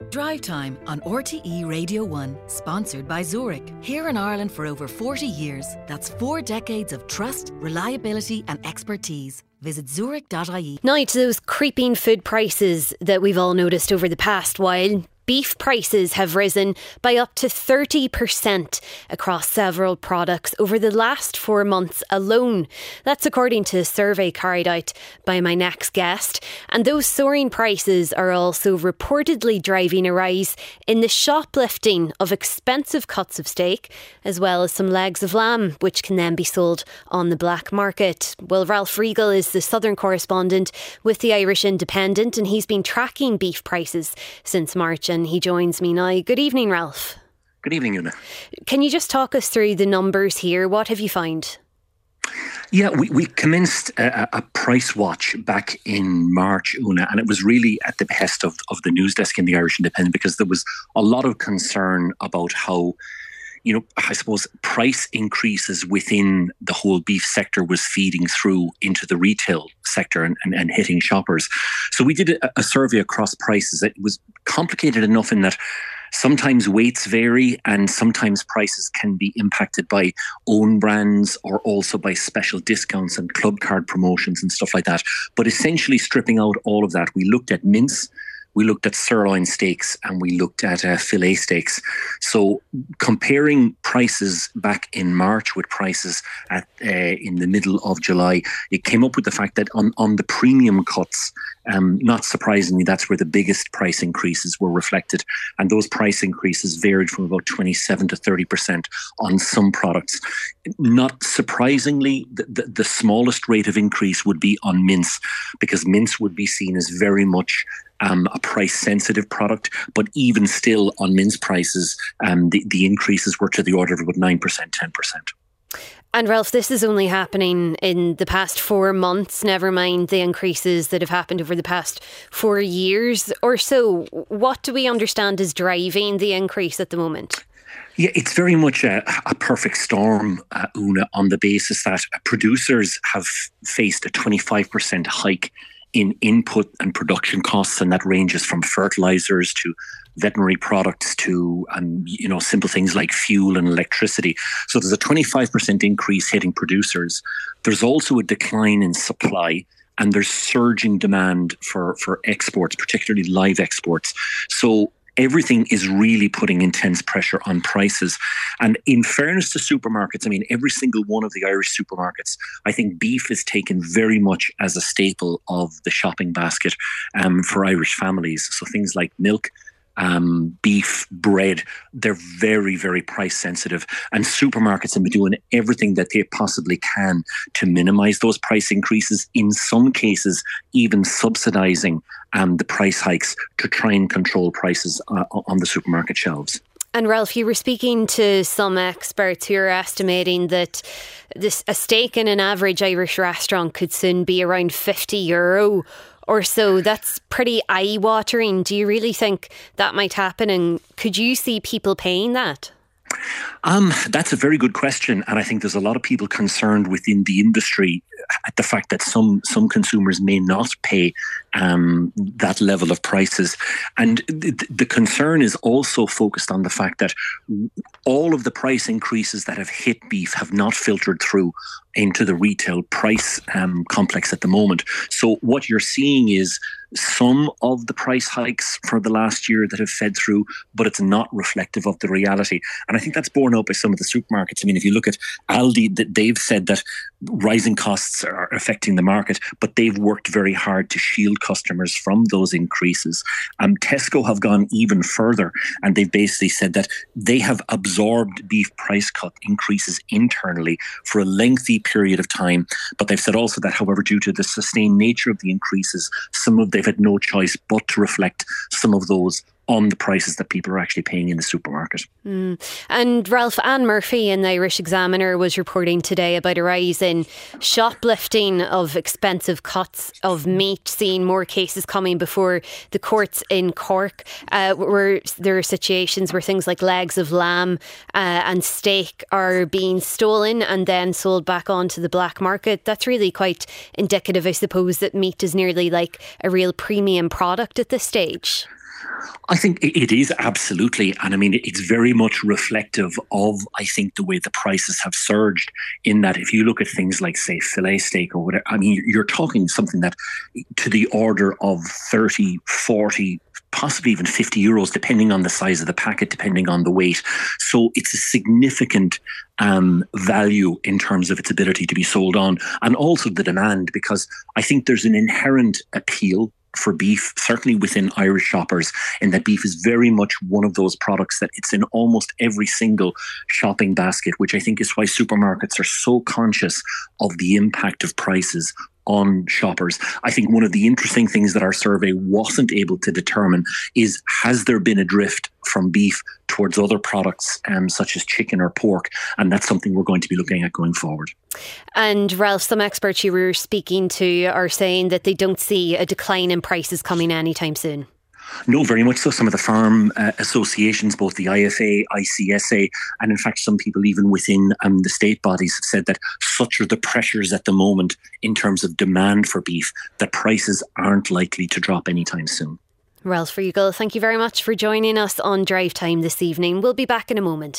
Drive Time on RTE Radio 1, sponsored by Zurich. Here in Ireland for over 40 years. That's 4 decades of trust, reliability and expertise. Visit zurich.ie. Now to those creeping food prices that we've all noticed over the past while. Beef prices have risen by up to 30% across several products over the last 4 months alone. That's according to a survey carried out by my next guest. And those soaring prices are also reportedly driving a rise in the shoplifting of expensive cuts of steak, as well as some legs of lamb, which can then be sold on the black market. Well, Ralph Riegel is the southern correspondent with the Irish Independent, and he's been tracking beef prices since March. And he joins me now. Good evening, Ralph. Good evening, Una. Can you just talk us through the numbers here? What have you found? Yeah, we commenced a price watch back in March, Una, and it was really at the behest of the news desk in the Irish Independent, because there was a lot of concern about how, I suppose price increases within the whole beef sector was feeding through into the retail sector and hitting shoppers. So we did a survey across prices. It was complicated enough in that sometimes weights vary and sometimes prices can be impacted by own brands or also by special discounts and club card promotions and stuff like that. But essentially stripping out all of that, we looked at mince, we looked at sirloin steaks, and we looked at fillet steaks. So comparing prices back in March with prices in the middle of July, it came up with the fact that on the premium cuts, not surprisingly, that's where the biggest price increases were reflected. And those price increases varied from about 27 to 30% on some products. Not surprisingly, the smallest rate of increase would be on mince, because mince would be seen as very much a price-sensitive product, but even still on mince prices, the increases were to the order of about 9%, 10%. And Ralph, this is only happening in the past 4 months, never mind the increases that have happened over the past 4 years or so. What do we understand is driving the increase at the moment? Yeah, it's very much a perfect storm, Una, on the basis that producers have faced a 25% hike in input and production costs, and that ranges from fertilizers to veterinary products to simple things like fuel and electricity. So there's a 25% increase hitting producers. There's also a decline in supply, and there's surging demand for exports, particularly live exports. So everything is really putting intense pressure on prices. And in fairness to supermarkets, every single one of the Irish supermarkets, I think beef is taken very much as a staple of the shopping basket for Irish families. So things like milk, beef, bread, they're very, very price sensitive. And supermarkets have been doing everything that they possibly can to minimise those price increases, in some cases even subsidising the price hikes to try and control prices on the supermarket shelves. And Ralph, you were speaking to some experts who are estimating that a steak in an average Irish restaurant could soon be around €50 or so. That's pretty eye-watering. Do you really think that might happen, and could you see people paying that? That's a very good question, and I think there's a lot of people concerned within the industry at the fact that some consumers may not pay that level of prices. And the concern is also focused on the fact that all of the price increases that have hit beef have not filtered through into the retail price complex at the moment. So what you're seeing is some of the price hikes for the last year that have fed through, but it's not reflective of the reality. And I think that's borne out by some of the supermarkets. If you look at Aldi, they've said that rising costs are affecting the market, but they've worked very hard to shield customers from those increases. Tesco have gone even further, and they've basically said that they have absorbed beef price cut increases internally for a lengthy period of time. But they've said also that, however, due to the sustained nature of the increases, they've had no choice but to reflect some of those on the prices that people are actually paying in the supermarket. And Ralph, Anne Murphy in the Irish Examiner was reporting today about a rise in shoplifting of expensive cuts of meat, seeing more cases coming before the courts in Cork, where there are situations where things like legs of lamb and steak are being stolen and then sold back onto the black market. That's really quite indicative, I suppose, that meat is nearly like a real premium product at this stage. I think it is absolutely. And I mean, it's very much reflective of, I think, the way the prices have surged in that if you look at things like, say, filet steak or whatever, I mean, you're talking something that to the order of 30, 40, possibly even 50 euros, depending on the size of the packet, depending on the weight. So it's a significant value in terms of its ability to be sold on, and also the demand, because I think there's an inherent appeal for beef, certainly within Irish shoppers, in that beef is very much one of those products that it's in almost every single shopping basket, which I think is why supermarkets are so conscious of the impact of prices on shoppers. I think one of the interesting things that our survey wasn't able to determine is, has there been a drift from beef towards other products such as chicken or pork? And that's something we're going to be looking at going forward. And Ralph, some experts you were speaking to are saying that they don't see a decline in prices coming anytime soon. No, very much so. Some of the farm associations, both the IFA, ICSA, and in fact some people even within the state bodies have said that such are the pressures at the moment in terms of demand for beef that prices aren't likely to drop anytime soon. Ralph Riegel, thank you very much for joining us on Drive Time this evening. We'll be back in a moment.